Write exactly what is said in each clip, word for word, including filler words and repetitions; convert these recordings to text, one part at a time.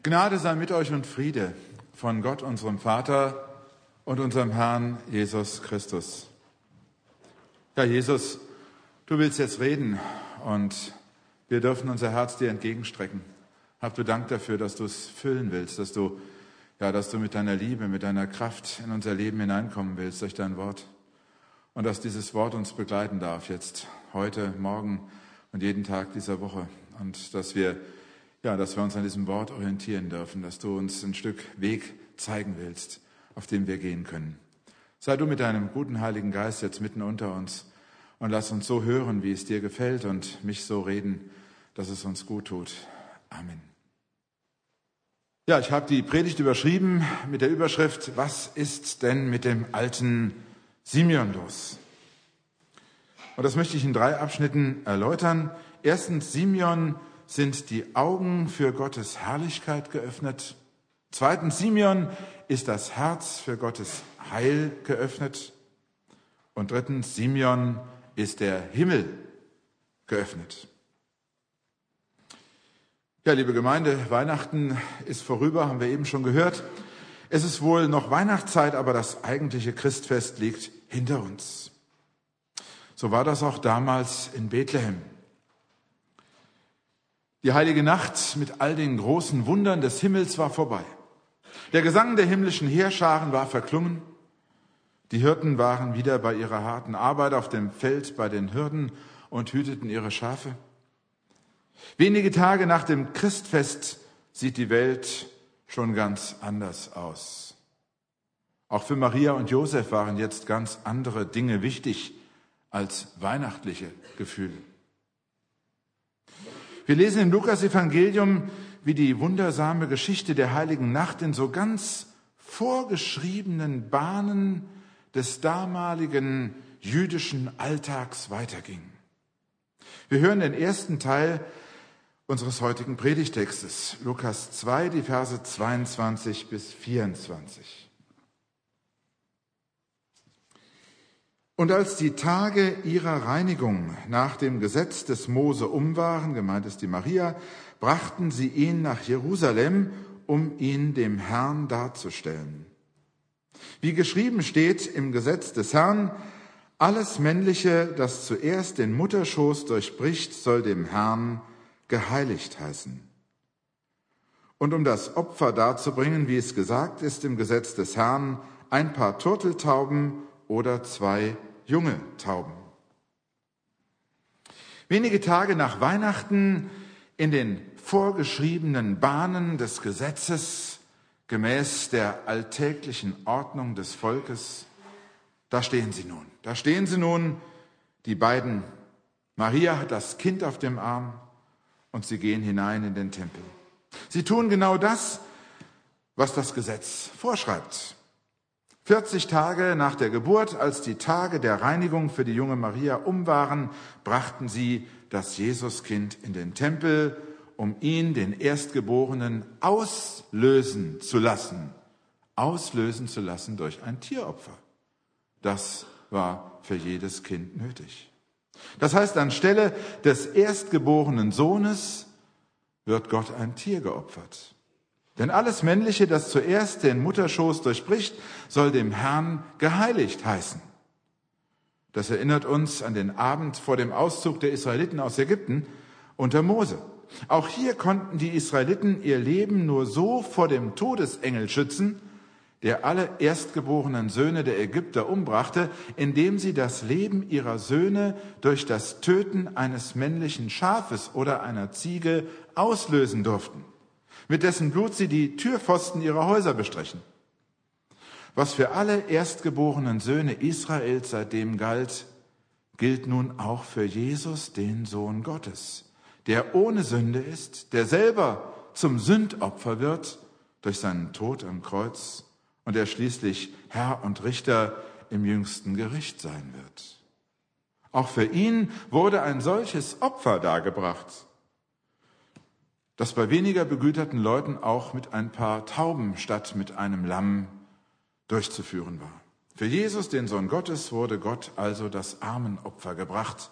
Gnade sei mit euch und Friede von Gott, unserem Vater und unserem Herrn Jesus Christus. Ja, Jesus, du willst jetzt reden und wir dürfen unser Herz dir entgegenstrecken. Hab du Dank dafür, dass du es füllen willst, dass du, ja, dass du mit deiner Liebe, mit deiner Kraft in unser Leben hineinkommen willst durch dein Wort. Und dass dieses Wort uns begleiten darf jetzt, heute, morgen und jeden Tag dieser Woche. Und dass wir, ja, dass wir uns an diesem Wort orientieren dürfen, dass du uns ein Stück Weg zeigen willst, auf dem wir gehen können. Sei du mit deinem guten Heiligen Geist jetzt mitten unter uns und lass uns so hören, wie es dir gefällt und mich so reden, dass es uns gut tut. Amen. Ja, ich habe die Predigt überschrieben mit der Überschrift: Was ist denn mit dem alten Simeon los? Und das möchte ich in drei Abschnitten erläutern. Erstens, Simeon sind die Augen für Gottes Herrlichkeit geöffnet. Zweitens, Simeon ist das Herz für Gottes Heil geöffnet. Und drittens, Simeon ist der Himmel geöffnet. Ja, liebe Gemeinde, Weihnachten ist vorüber, haben wir eben schon gehört. Es ist wohl noch Weihnachtszeit, aber das eigentliche Christfest liegt hinter uns. So war das auch damals in Bethlehem. Die heilige Nacht mit all den großen Wundern des Himmels war vorbei. Der Gesang der himmlischen Heerscharen war verklungen. Die Hirten waren wieder bei ihrer harten Arbeit auf dem Feld bei den Hürden und hüteten ihre Schafe. Wenige Tage nach dem Christfest sieht die Welt schon ganz anders aus. Auch für Maria und Josef waren jetzt ganz andere Dinge wichtig als weihnachtliche Gefühle. Wir lesen im Lukas-Evangelium, wie die wundersame Geschichte der heiligen Nacht in so ganz vorgeschriebenen Bahnen des damaligen jüdischen Alltags weiterging. Wir hören den ersten Teil unseres heutigen Predigtextes, Lukas zwei, die Verse zweiundzwanzig bis vierundzwanzig. Und als die Tage ihrer Reinigung nach dem Gesetz des Mose um waren, gemeint ist die Maria, brachten sie ihn nach Jerusalem, um ihn dem Herrn darzustellen. Wie geschrieben steht im Gesetz des Herrn: Alles Männliche, das zuerst den Mutterschoß durchbricht, soll dem Herrn geheiligt heißen. Und um das Opfer darzubringen, wie es gesagt ist im Gesetz des Herrn, ein paar Turteltauben oder zwei junge Tauben. Wenige Tage nach Weihnachten, in den vorgeschriebenen Bahnen des Gesetzes, gemäß der alltäglichen Ordnung des Volkes, da stehen sie nun. Da stehen sie nun, die beiden. Maria hat das Kind auf dem Arm und sie gehen hinein in den Tempel. Sie tun genau das, was das Gesetz vorschreibt. vierzig Tage nach der Geburt, als die Tage der Reinigung für die junge Maria um waren, brachten sie das Jesuskind in den Tempel, um ihn, den Erstgeborenen, auslösen zu lassen. Auslösen zu lassen durch ein Tieropfer. Das war für jedes Kind nötig. Das heißt, anstelle des erstgeborenen Sohnes wird Gott ein Tier geopfert. Denn alles Männliche, das zuerst den Mutterschoß durchbricht, soll dem Herrn geheiligt heißen. Das erinnert uns an den Abend vor dem Auszug der Israeliten aus Ägypten unter Mose. Auch hier konnten die Israeliten ihr Leben nur so vor dem Todesengel schützen, der alle erstgeborenen Söhne der Ägypter umbrachte, indem sie das Leben ihrer Söhne durch das Töten eines männlichen Schafes oder einer Ziege auslösen durften, mit dessen Blut sie die Türpfosten ihrer Häuser bestrichen. Was für alle erstgeborenen Söhne Israels seitdem galt, gilt nun auch für Jesus, den Sohn Gottes, der ohne Sünde ist, der selber zum Sündopfer wird durch seinen Tod am Kreuz und der schließlich Herr und Richter im jüngsten Gericht sein wird. Auch für ihn wurde ein solches Opfer dargebracht, das bei weniger begüterten Leuten auch mit ein paar Tauben statt mit einem Lamm durchzuführen war. Für Jesus, den Sohn Gottes, wurde Gott also das Armenopfer gebracht,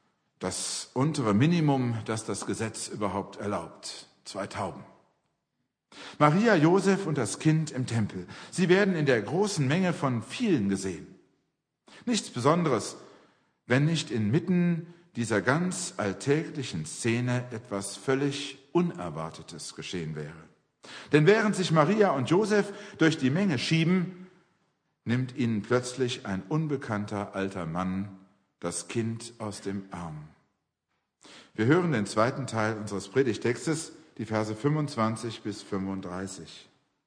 das untere Minimum, das das Gesetz überhaupt erlaubt, zwei Tauben. Maria, Josef und das Kind im Tempel. Sie werden in der großen Menge von vielen gesehen. Nichts Besonderes, wenn nicht inmitten dieser ganz alltäglichen Szene etwas völlig Unerwartetes geschehen wäre. Denn während sich Maria und Josef durch die Menge schieben, nimmt ihnen plötzlich ein unbekannter alter Mann das Kind aus dem Arm. Wir hören den zweiten Teil unseres Predigtextes, die Verse fünfundzwanzig bis fünfunddreißig.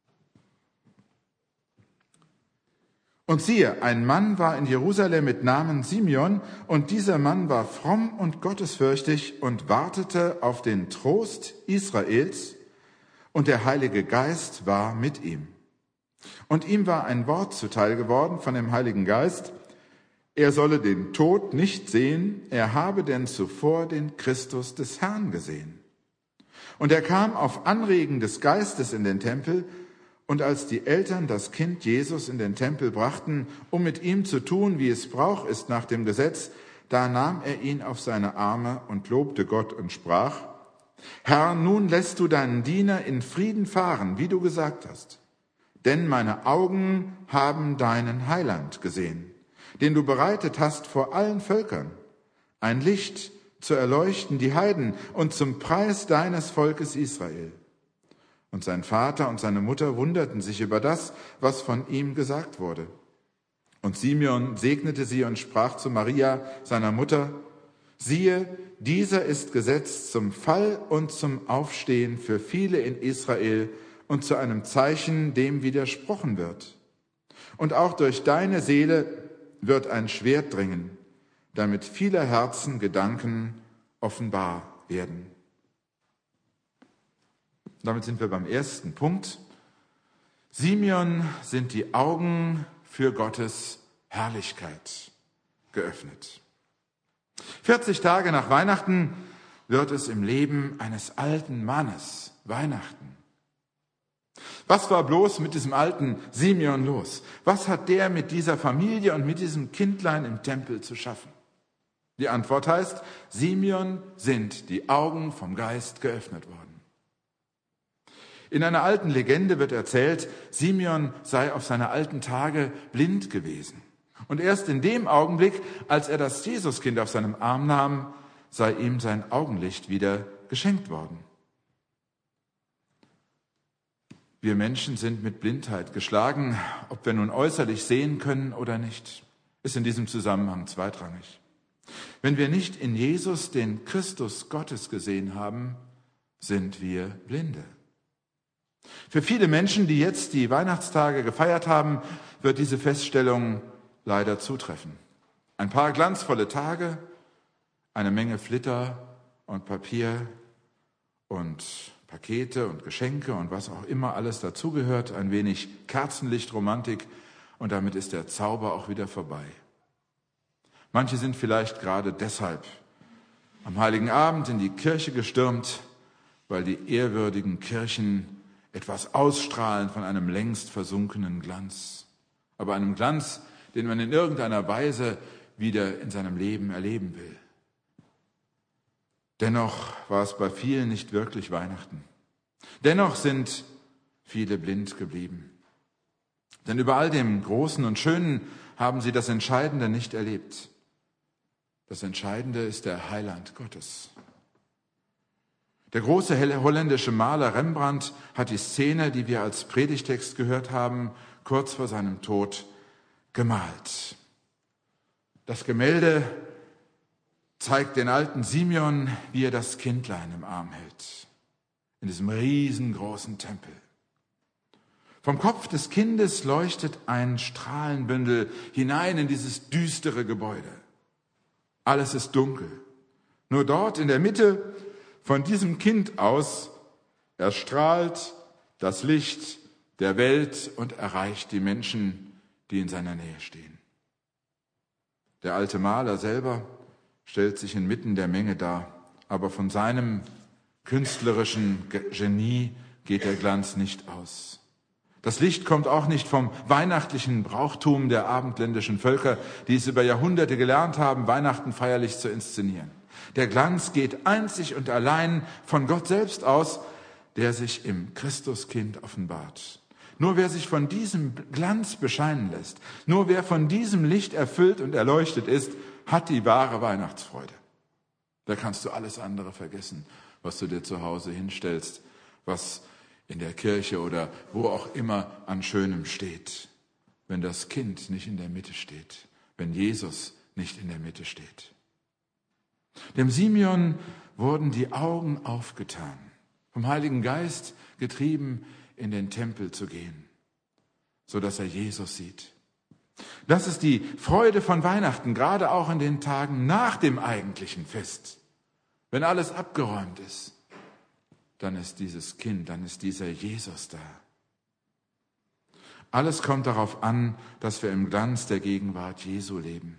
Und siehe, ein Mann war in Jerusalem mit Namen Simeon, und dieser Mann war fromm und gottesfürchtig und wartete auf den Trost Israels, und der Heilige Geist war mit ihm. Und ihm war ein Wort zuteil geworden von dem Heiligen Geist, er solle den Tod nicht sehen, er habe denn zuvor den Christus des Herrn gesehen. Und er kam auf Anregen des Geistes in den Tempel, und als die Eltern das Kind Jesus in den Tempel brachten, um mit ihm zu tun, wie es Brauch ist nach dem Gesetz, da nahm er ihn auf seine Arme und lobte Gott und sprach, Herr, nun lässt du deinen Diener in Frieden fahren, wie du gesagt hast. Denn meine Augen haben deinen Heiland gesehen, den du bereitet hast vor allen Völkern, ein Licht zu erleuchten die Heiden und zum Preis deines Volkes Israel. Und sein Vater und seine Mutter wunderten sich über das, was von ihm gesagt wurde. Und Simeon segnete sie und sprach zu Maria, seiner Mutter, siehe, dieser ist gesetzt zum Fall und zum Aufstehen für viele in Israel und zu einem Zeichen, dem widersprochen wird. Und auch durch deine Seele wird ein Schwert dringen, damit vieler Herzen Gedanken offenbar werden. Damit sind wir beim ersten Punkt. Simeon sind die Augen für Gottes Herrlichkeit geöffnet. vierzig Tage nach Weihnachten wird es im Leben eines alten Mannes Weihnachten. Was war bloß mit diesem alten Simeon los? Was hat der mit dieser Familie und mit diesem Kindlein im Tempel zu schaffen? Die Antwort heißt, Simeon sind die Augen vom Geist geöffnet worden. In einer alten Legende wird erzählt, Simeon sei auf seine alten Tage blind gewesen. Und erst in dem Augenblick, als er das Jesuskind auf seinem Arm nahm, sei ihm sein Augenlicht wieder geschenkt worden. Wir Menschen sind mit Blindheit geschlagen, ob wir nun äußerlich sehen können oder nicht, ist in diesem Zusammenhang zweitrangig. Wenn wir nicht in Jesus den Christus Gottes gesehen haben, sind wir Blinde. Für viele Menschen, die jetzt die Weihnachtstage gefeiert haben, wird diese Feststellung leider zutreffen. Ein paar glanzvolle Tage, eine Menge Flitter und Papier und Pakete und Geschenke und was auch immer alles dazugehört, ein wenig Kerzenlichtromantik und damit ist der Zauber auch wieder vorbei. Manche sind vielleicht gerade deshalb am Heiligen Abend in die Kirche gestürmt, weil die ehrwürdigen Kirchen etwas ausstrahlen von einem längst versunkenen Glanz, aber einem Glanz, den man in irgendeiner Weise wieder in seinem Leben erleben will. Dennoch war es bei vielen nicht wirklich Weihnachten. Dennoch sind viele blind geblieben. Denn über all dem Großen und Schönen haben sie das Entscheidende nicht erlebt. Das Entscheidende ist der Heiland Gottes. Der große holländische Maler Rembrandt hat die Szene, die wir als Predigtext gehört haben, kurz vor seinem Tod gemalt. Das Gemälde zeigt den alten Simeon, wie er das Kindlein im Arm hält, in diesem riesengroßen Tempel. Vom Kopf des Kindes leuchtet ein Strahlenbündel hinein in dieses düstere Gebäude. Alles ist dunkel. Nur dort in der Mitte von diesem Kind aus erstrahlt das Licht der Welt und erreicht die Menschen, die in seiner Nähe stehen. Der alte Maler selber stellt sich inmitten der Menge dar, aber von seinem künstlerischen Genie geht der Glanz nicht aus. Das Licht kommt auch nicht vom weihnachtlichen Brauchtum der abendländischen Völker, die es über Jahrhunderte gelernt haben, Weihnachten feierlich zu inszenieren. Der Glanz geht einzig und allein von Gott selbst aus, der sich im Christuskind offenbart. Nur wer sich von diesem Glanz bescheinen lässt, nur wer von diesem Licht erfüllt und erleuchtet ist, hat die wahre Weihnachtsfreude. Da kannst du alles andere vergessen, was du dir zu Hause hinstellst, was in der Kirche oder wo auch immer an Schönem steht, wenn das Kind nicht in der Mitte steht, wenn Jesus nicht in der Mitte steht. Dem Simeon wurden die Augen aufgetan, vom Heiligen Geist getrieben, in den Tempel zu gehen, so dass er Jesus sieht. Das ist die Freude von Weihnachten, gerade auch in den Tagen nach dem eigentlichen Fest. Wenn alles abgeräumt ist, dann ist dieses Kind, dann ist dieser Jesus da. Alles kommt darauf an, dass wir im Glanz der Gegenwart Jesu leben.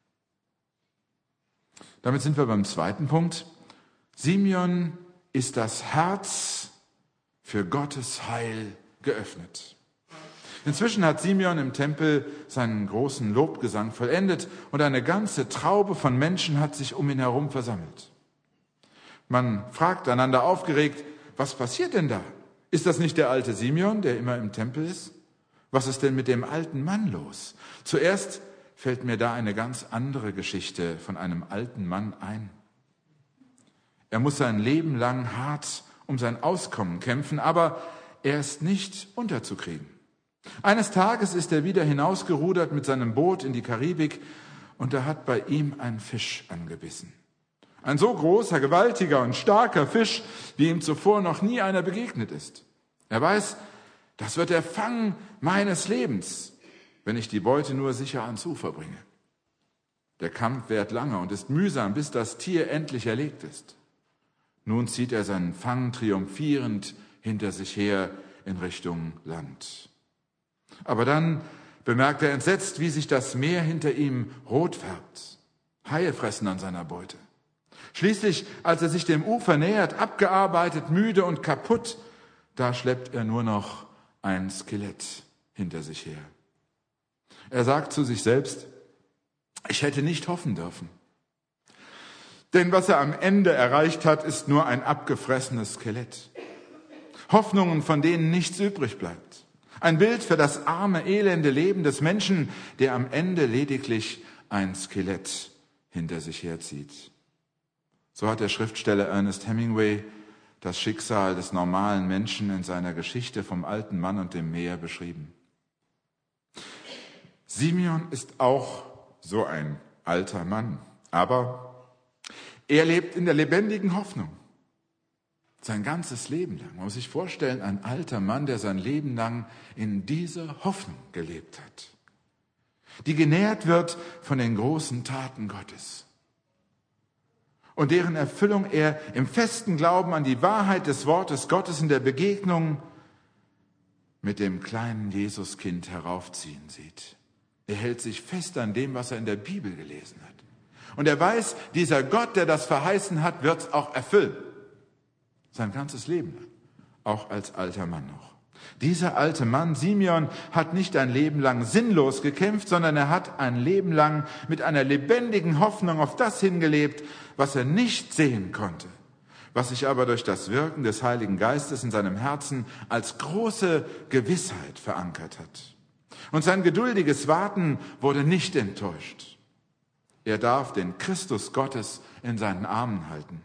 Damit sind wir beim zweiten Punkt. Simeon ist das Herz für Gottes Heil geöffnet. Inzwischen hat Simeon im Tempel seinen großen Lobgesang vollendet und eine ganze Traube von Menschen hat sich um ihn herum versammelt. Man fragt einander aufgeregt, was passiert denn da? Ist das nicht der alte Simeon, der immer im Tempel ist? Was ist denn mit dem alten Mann los? Zuerst fällt mir da eine ganz andere Geschichte von einem alten Mann ein. Er muss sein Leben lang hart um sein Auskommen kämpfen, aber er ist nicht unterzukriegen. Eines Tages ist er wieder hinausgerudert mit seinem Boot in die Karibik und da hat bei ihm ein Fisch angebissen. Ein so großer, gewaltiger und starker Fisch, wie ihm zuvor noch nie einer begegnet ist. Er weiß, das wird der Fang meines Lebens, wenn ich die Beute nur sicher ans Ufer bringe. Der Kampf währt lange und ist mühsam, bis das Tier endlich erlegt ist. Nun zieht er seinen Fang triumphierend hinter sich her in Richtung Land. Aber dann bemerkt er entsetzt, wie sich das Meer hinter ihm rot färbt. Haie fressen an seiner Beute. Schließlich, als er sich dem Ufer nähert, abgearbeitet, müde und kaputt, da schleppt er nur noch ein Skelett hinter sich her. Er sagt zu sich selbst, ich hätte nicht hoffen dürfen. Denn was er am Ende erreicht hat, ist nur ein abgefressenes Skelett. Hoffnungen, von denen nichts übrig bleibt. Ein Bild für das arme, elende Leben des Menschen, der am Ende lediglich ein Skelett hinter sich herzieht. So hat der Schriftsteller Ernest Hemingway das Schicksal des normalen Menschen in seiner Geschichte vom alten Mann und dem Meer beschrieben. Simeon ist auch so ein alter Mann, aber er lebt in der lebendigen Hoffnung. Sein ganzes Leben lang. Man muss sich vorstellen, ein alter Mann, der sein Leben lang in dieser Hoffnung gelebt hat, die genährt wird von den großen Taten Gottes und deren Erfüllung er im festen Glauben an die Wahrheit des Wortes Gottes in der Begegnung mit dem kleinen Jesuskind heraufziehen sieht. Er hält sich fest an dem, was er in der Bibel gelesen hat. Und er weiß, dieser Gott, der das verheißen hat, wird es auch erfüllen. Sein ganzes Leben lang, auch als alter Mann noch. Dieser alte Mann, Simeon, hat nicht ein Leben lang sinnlos gekämpft, sondern er hat ein Leben lang mit einer lebendigen Hoffnung auf das hingelebt, was er nicht sehen konnte, was sich aber durch das Wirken des Heiligen Geistes in seinem Herzen als große Gewissheit verankert hat. Und sein geduldiges Warten wurde nicht enttäuscht. Er darf den Christus Gottes in seinen Armen halten.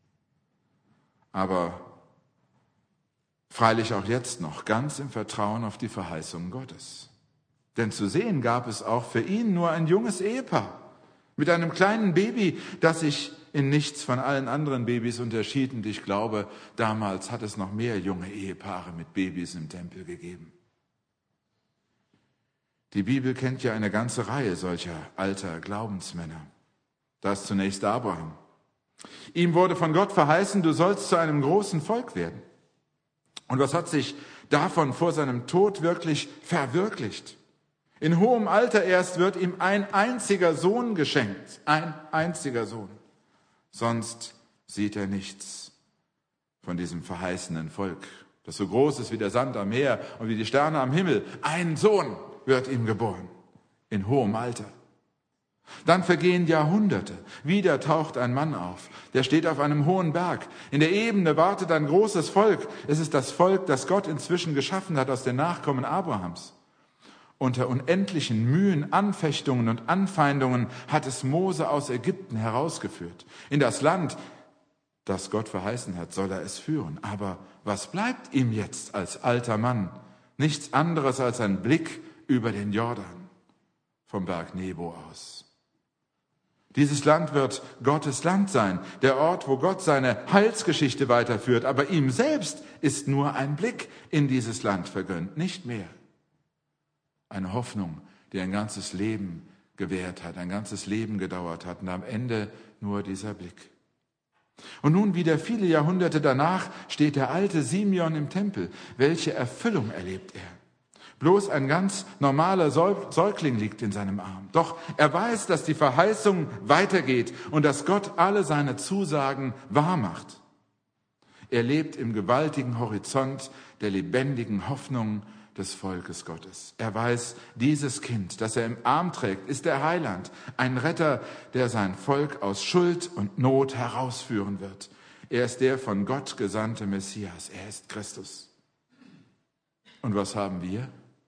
Aber freilich auch jetzt noch ganz im Vertrauen auf die Verheißungen Gottes. Denn zu sehen gab es auch für ihn nur ein junges Ehepaar mit einem kleinen Baby, das sich in nichts von allen anderen Babys unterschied. Und ich glaube, damals hat es noch mehr junge Ehepaare mit Babys im Tempel gegeben. Die Bibel kennt ja eine ganze Reihe solcher alter Glaubensmänner. Da ist zunächst Abraham. Ihm wurde von Gott verheißen, du sollst zu einem großen Volk werden. Und was hat sich davon vor seinem Tod wirklich verwirklicht? In hohem Alter erst wird ihm ein einziger Sohn geschenkt. Ein einziger Sohn. Sonst sieht er nichts von diesem verheißenen Volk, das so groß ist wie der Sand am Meer und wie die Sterne am Himmel. Ein Sohn wird ihm geboren, in hohem Alter. Dann vergehen Jahrhunderte. Wieder taucht ein Mann auf. Der steht auf einem hohen Berg. In der Ebene wartet ein großes Volk. Es ist das Volk, das Gott inzwischen geschaffen hat aus den Nachkommen Abrahams. Unter unendlichen Mühen, Anfechtungen und Anfeindungen hat es Mose aus Ägypten herausgeführt. In das Land, das Gott verheißen hat, soll er es führen. Aber was bleibt ihm jetzt als alter Mann? Nichts anderes als ein Blick über den Jordan vom Berg Nebo aus. Dieses Land wird Gottes Land sein, der Ort, wo Gott seine Heilsgeschichte weiterführt. Aber ihm selbst ist nur ein Blick in dieses Land vergönnt, nicht mehr. Eine Hoffnung, die ein ganzes Leben gewährt hat, ein ganzes Leben gedauert hat und am Ende nur dieser Blick. Und nun wieder viele Jahrhunderte danach steht der alte Simeon im Tempel. Welche Erfüllung erlebt er? Bloß ein ganz normaler Säugling liegt in seinem Arm. Doch er weiß, dass die Verheißung weitergeht und dass Gott alle seine Zusagen wahrmacht. Er lebt im gewaltigen Horizont der lebendigen Hoffnung des Volkes Gottes. Er weiß, dieses Kind, das er im Arm trägt, ist der Heiland, ein Retter, der sein Volk aus Schuld und Not herausführen wird. Er ist der von Gott gesandte Messias. Er ist Christus. Und was haben wir?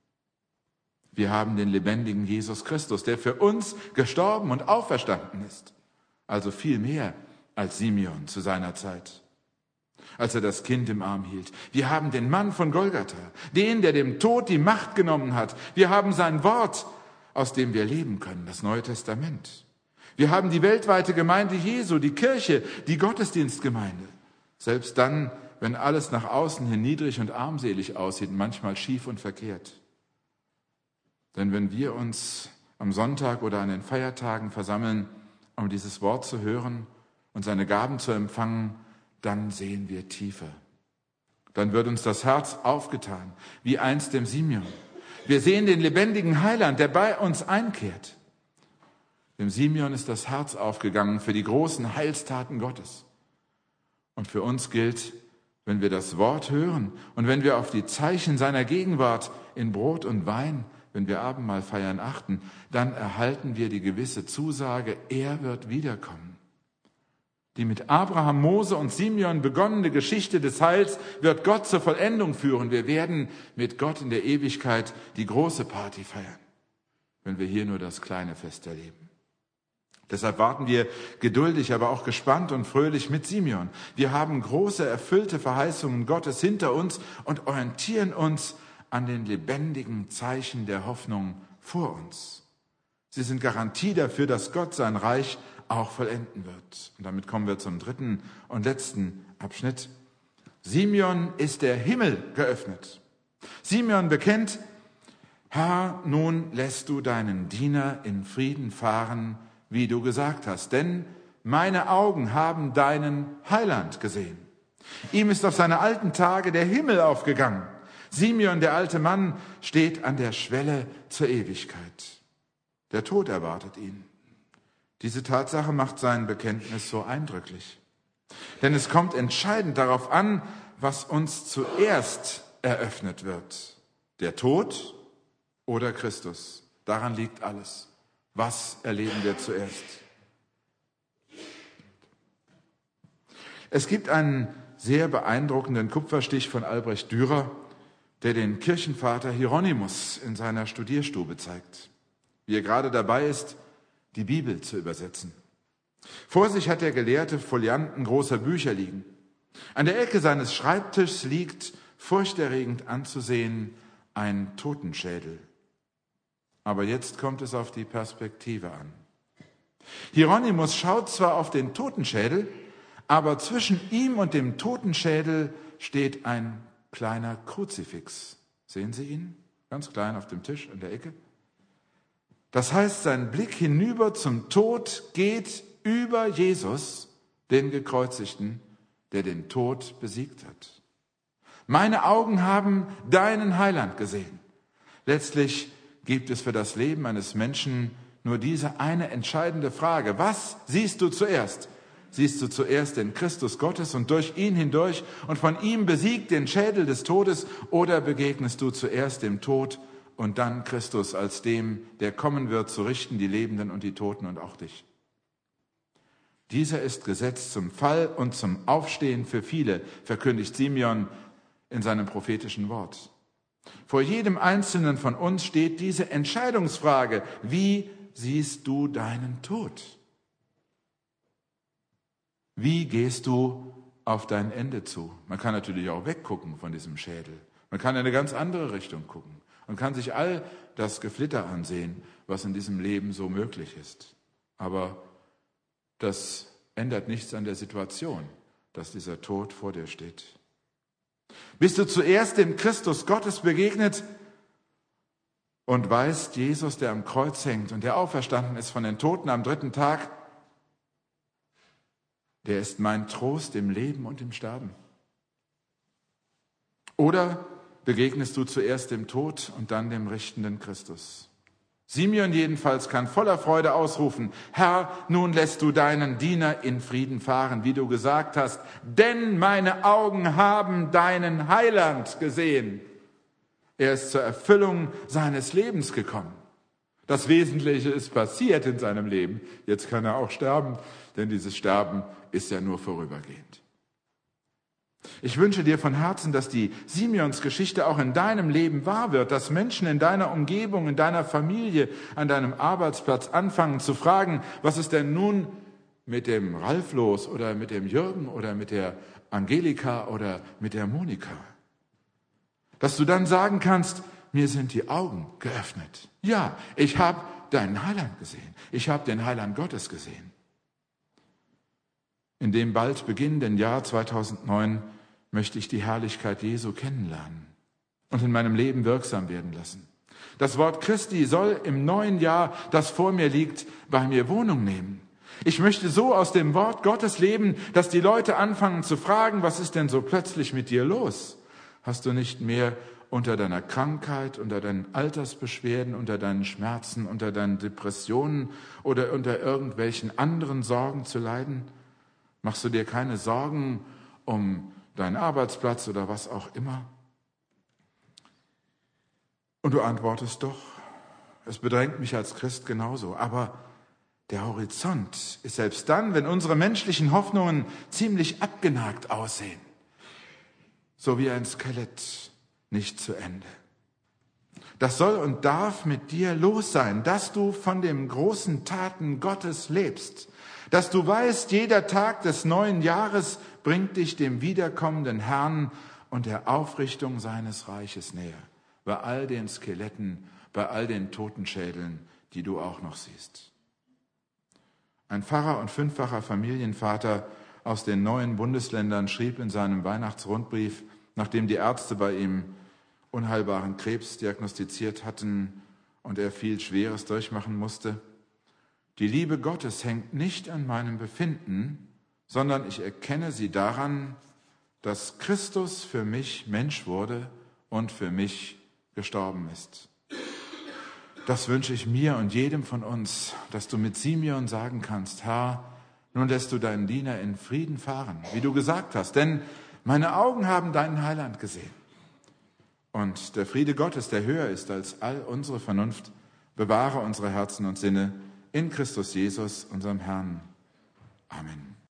Wir haben den lebendigen Jesus Christus, der für uns gestorben und auferstanden ist. Also viel mehr als Simeon zu seiner Zeit, als er das Kind im Arm hielt. Wir haben den Mann von Golgatha, den, der dem Tod die Macht genommen hat. Wir haben sein Wort, aus dem wir leben können, das Neue Testament. Wir haben die weltweite Gemeinde Jesu, die Kirche, die Gottesdienstgemeinde. Selbst dann, wenn alles nach außen hin niedrig und armselig aussieht, manchmal schief und verkehrt. Denn wenn wir uns am Sonntag oder an den Feiertagen versammeln, um dieses Wort zu hören und seine Gaben zu empfangen, dann sehen wir tiefer. Dann wird uns das Herz aufgetan, wie einst dem Simeon. Wir sehen den lebendigen Heiland, der bei uns einkehrt. Dem Simeon ist das Herz aufgegangen für die großen Heilstaten Gottes. Und für uns gilt, wenn wir das Wort hören und wenn wir auf die Zeichen seiner Gegenwart in Brot und Wein, wenn wir Abendmahl feiern, achten, dann erhalten wir die gewisse Zusage, er wird wiederkommen. Die mit Abraham, Mose und Simeon begonnene Geschichte des Heils wird Gott zur Vollendung führen. Wir werden mit Gott in der Ewigkeit die große Party feiern, wenn wir hier nur das kleine Fest erleben. Deshalb warten wir geduldig, aber auch gespannt und fröhlich mit Simeon. Wir haben große, erfüllte Verheißungen Gottes hinter uns und orientieren uns an den lebendigen Zeichen der Hoffnung vor uns. Sie sind Garantie dafür, dass Gott sein Reich auch vollenden wird. Und damit kommen wir zum dritten und letzten Abschnitt. Simeon ist der Himmel geöffnet. Simeon bekennt, Herr, nun lässt du deinen Diener in Frieden fahren, wie du gesagt hast, denn meine Augen haben deinen Heiland gesehen. Ihm ist auf seine alten Tage der Himmel aufgegangen. Simeon, der alte Mann, steht an der Schwelle zur Ewigkeit. Der Tod erwartet ihn. Diese Tatsache macht sein Bekenntnis so eindrücklich. Denn es kommt entscheidend darauf an, was uns zuerst eröffnet wird. Der Tod oder Christus. Daran liegt alles. Was erleben wir zuerst? Es gibt einen sehr beeindruckenden Kupferstich von Albrecht Dürer, der den Kirchenvater Hieronymus in seiner Studierstube zeigt, wie er gerade dabei ist, die Bibel zu übersetzen. Vor sich hat der Gelehrte Folianten großer Bücher liegen. An der Ecke seines Schreibtischs liegt, furchterregend anzusehen, ein Totenschädel. Aber jetzt kommt es auf die Perspektive an. Hieronymus schaut zwar auf den Totenschädel, aber zwischen ihm und dem Totenschädel steht ein kleiner Kruzifix. Sehen Sie ihn? Ganz klein auf dem Tisch an der Ecke. Das heißt, sein Blick hinüber zum Tod geht über Jesus, den Gekreuzigten, der den Tod besiegt hat. Meine Augen haben deinen Heiland gesehen. Letztlich gibt es für das Leben eines Menschen nur diese eine entscheidende Frage. Was siehst du zuerst? Siehst du zuerst den Christus Gottes und durch ihn hindurch und von ihm besiegt den Schädel des Todes, oder begegnest du zuerst dem Tod und dann Christus als dem, der kommen wird, zu richten die Lebenden und die Toten und auch dich. Dieser ist gesetzt zum Fall und zum Aufstehen für viele, verkündigt Simeon in seinem prophetischen Wort. Vor jedem Einzelnen von uns steht diese Entscheidungsfrage: Wie siehst du deinen Tod? Wie gehst du auf dein Ende zu? Man kann natürlich auch weggucken von diesem Schädel. Man kann in eine ganz andere Richtung gucken und kann sich all das Geflitter ansehen, was in diesem Leben so möglich ist. Aber das ändert nichts an der Situation, dass dieser Tod vor dir steht. Bist du zuerst dem Christus Gottes begegnet und weißt, Jesus, der am Kreuz hängt und der auferstanden ist von den Toten am dritten Tag, der ist mein Trost im Leben und im Sterben? Oder begegnest du zuerst dem Tod und dann dem richtenden Christus? Simeon jedenfalls kann voller Freude ausrufen: Herr, nun lässt du deinen Diener in Frieden fahren, wie du gesagt hast, denn meine Augen haben deinen Heiland gesehen. Er ist zur Erfüllung seines Lebens gekommen. Das Wesentliche ist passiert in seinem Leben. Jetzt kann er auch sterben, denn dieses Sterben ist ja nur vorübergehend. Ich wünsche dir von Herzen, dass die Simeons Geschichte auch in deinem Leben wahr wird, dass Menschen in deiner Umgebung, in deiner Familie, an deinem Arbeitsplatz anfangen zu fragen: Was ist denn nun mit dem Ralf los oder mit dem Jürgen oder mit der Angelika oder mit der Monika? Dass du dann sagen kannst: Mir sind die Augen geöffnet. Ja, ich habe deinen Heiland gesehen. Ich habe den Heiland Gottes gesehen. In dem bald beginnenden Jahr zweitausendneun möchte ich die Herrlichkeit Jesu kennenlernen und in meinem Leben wirksam werden lassen. Das Wort Christi soll im neuen Jahr, das vor mir liegt, bei mir Wohnung nehmen. Ich möchte so aus dem Wort Gottes leben, dass die Leute anfangen zu fragen: Was ist denn so plötzlich mit dir los? Hast du nicht mehr unter deiner Krankheit, unter deinen Altersbeschwerden, unter deinen Schmerzen, unter deinen Depressionen oder unter irgendwelchen anderen Sorgen zu leiden? Machst du dir keine Sorgen um deinen Arbeitsplatz oder was auch immer? Und du antwortest: Doch, es bedrängt mich als Christ genauso. Aber der Horizont ist selbst dann, wenn unsere menschlichen Hoffnungen ziemlich abgenagt aussehen, so wie ein Skelett, nicht zu Ende. Das soll und darf mit dir los sein, dass du von den großen Taten Gottes lebst, dass du weißt, jeder Tag des neuen Jahres bringt dich dem wiederkommenden Herrn und der Aufrichtung seines Reiches näher. Bei all den Skeletten, bei all den Totenschädeln, die du auch noch siehst. Ein Pfarrer und fünffacher Familienvater aus den neuen Bundesländern schrieb in seinem Weihnachtsrundbrief, nachdem die Ärzte bei ihm unheilbaren Krebs diagnostiziert hatten und er viel Schweres durchmachen musste: Die Liebe Gottes hängt nicht an meinem Befinden, sondern ich erkenne sie daran, dass Christus für mich Mensch wurde und für mich gestorben ist. Das wünsche ich mir und jedem von uns, dass du mit Simeon sagen kannst: Herr, nun lässt du deinen Diener in Frieden fahren, wie du gesagt hast, denn meine Augen haben deinen Heiland gesehen. Und der Friede Gottes, der höher ist als all unsere Vernunft, bewahre unsere Herzen und Sinne in Christus Jesus, unserem Herrn. Amen.